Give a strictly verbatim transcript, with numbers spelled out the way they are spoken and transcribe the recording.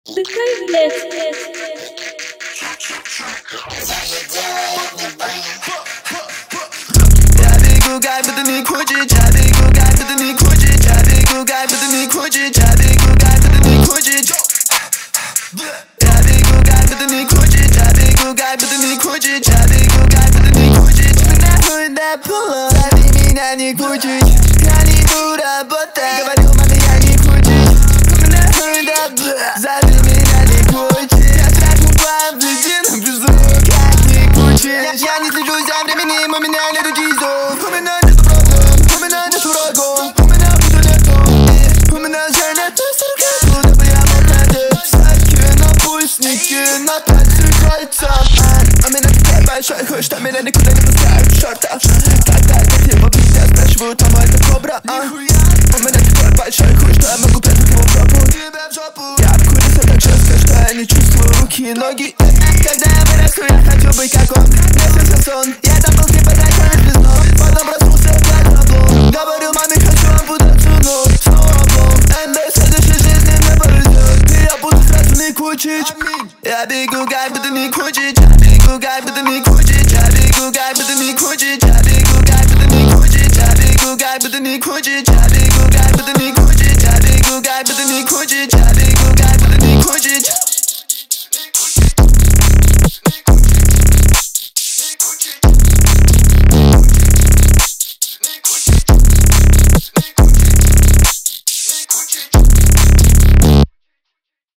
Дыхай, блядь. Я бегу, как будто не хочет. Я бегу, как будто не хочет. Я бегу, как будто не хочет. Я бегу, как будто не хочет. Я бегу, как будто не хочет. Я бегу, как будто не хочет. Я бегу, как будто не хочет. Ты нахуй до пола. Зови меня не хочет. Я не буду работать. Говорю, маме, я не хочет. Ты нахуй до пола. Зови меня не хочет. Я трачу план в ледяном безу, как не хочет. Я не слежу за временем, у меня нету часов. У меня нету проблем, у меня нету врагов. У меня буду летом, у меня же нету сороков. Куда бы я мог надеть всякие напульсники на пальцы кольцам. У меня такой большой хуй, что меня никуда не пускают в шортах. Когда дети в меня спрашивают, мама, это кобра, а? У меня такой большой хуй, что я могу прятать его в жопу. Я обкурился так жестко, что я не чувствую руки и ноги. Когда я вырасту, я хочу быть как он. Мне снился сон, я там был типа дракон без ног. Потом проснулся опять на облом. Говорю, маме, хочу ампутацию ног. Снова облом, and в следующей жизни мне повезет. И я буду сразу не кучить. Я бегу, как будто не хочет. Я бегу, как будто не хочет.